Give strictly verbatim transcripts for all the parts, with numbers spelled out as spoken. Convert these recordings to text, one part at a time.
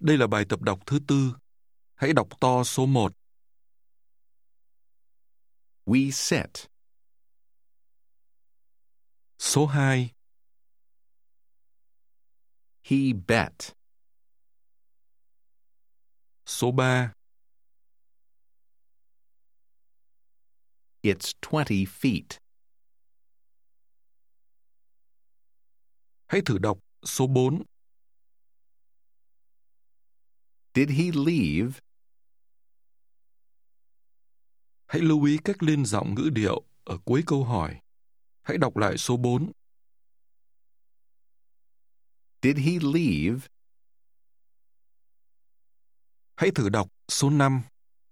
Đây là bài tập đọc thứ tư. Hãy đọc to số một. We sit. Số hai. He bet. Số ba. It's twenty feet. Hãy thử đọc số bốn. Did he leave? Hãy lưu ý cách lên giọng ngữ điệu ở cuối câu hỏi. Hãy đọc lại số bốn. Did he leave? Hãy thử đọc số năm.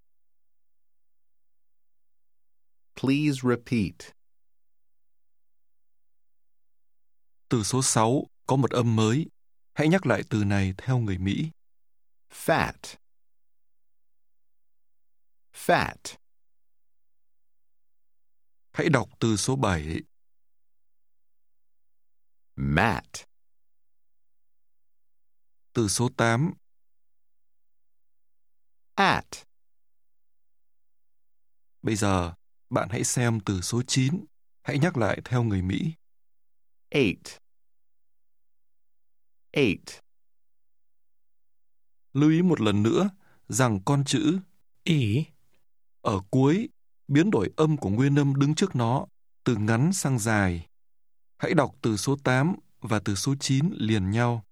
Please repeat. Từ số sáu có một âm mới. Hãy nhắc lại từ này theo người Mỹ. Fat. Fat. Hãy đọc từ số bảy. Mat. Từ số tám. At. Bây giờ, bạn hãy xem từ số chín. Hãy nhắc lại theo người Mỹ. Eight. Eight. Lưu ý một lần nữa rằng con chữ y ở cuối biến đổi âm của nguyên âm đứng trước nó từ ngắn sang dài. Hãy đọc từ số tám và từ số chín liền nhau.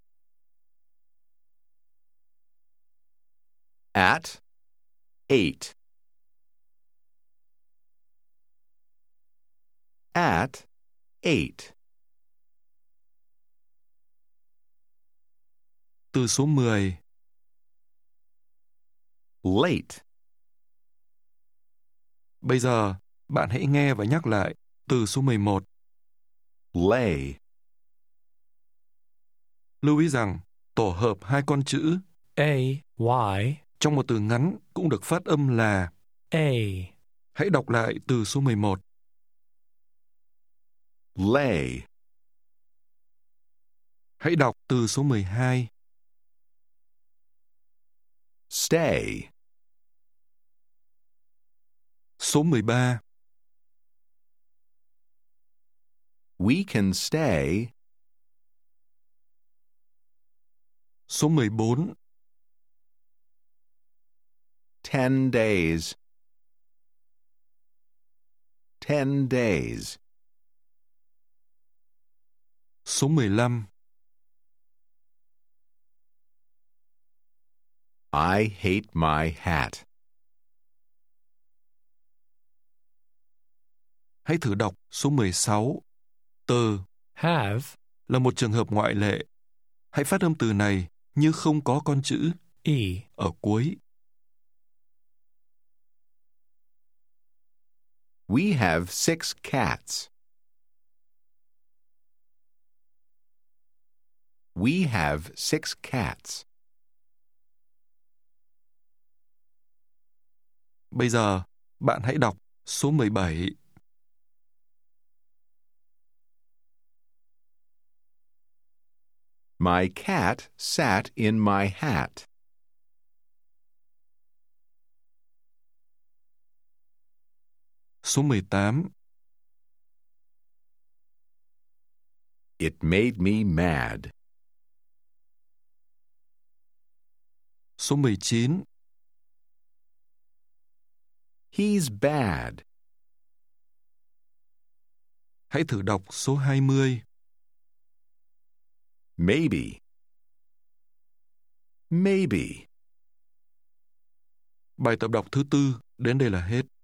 At. Eight. At. Eight. Từ số mười. Late. Bây giờ, bạn hãy nghe và nhắc lại từ số mười một. Lay. Lưu ý rằng tổ hợp hai con chữ A, Y, trong một từ ngắn cũng được phát âm là A. Hãy đọc lại từ số mười một. Lay. Hãy đọc từ số mười hai. Stay. Số mười ba. We can stay. Số mười bốn. Ten days. Ten days. Số mười lăm. I hate my hat. Hãy thử đọc số mười sáu. Từ Have. là một trường hợp ngoại lệ. Hãy phát âm từ này như không có con chữ E. ở cuối. We have six cats. We have six cats. Bây giờ, bạn hãy đọc số mười bảy. My cat sat in my hat. Số mười tám. It made me mad. Số mười chín. He's bad. Hãy thử đọc số hai mươi. Maybe. Maybe. Bài tập đọc thứ tư đến đây là hết.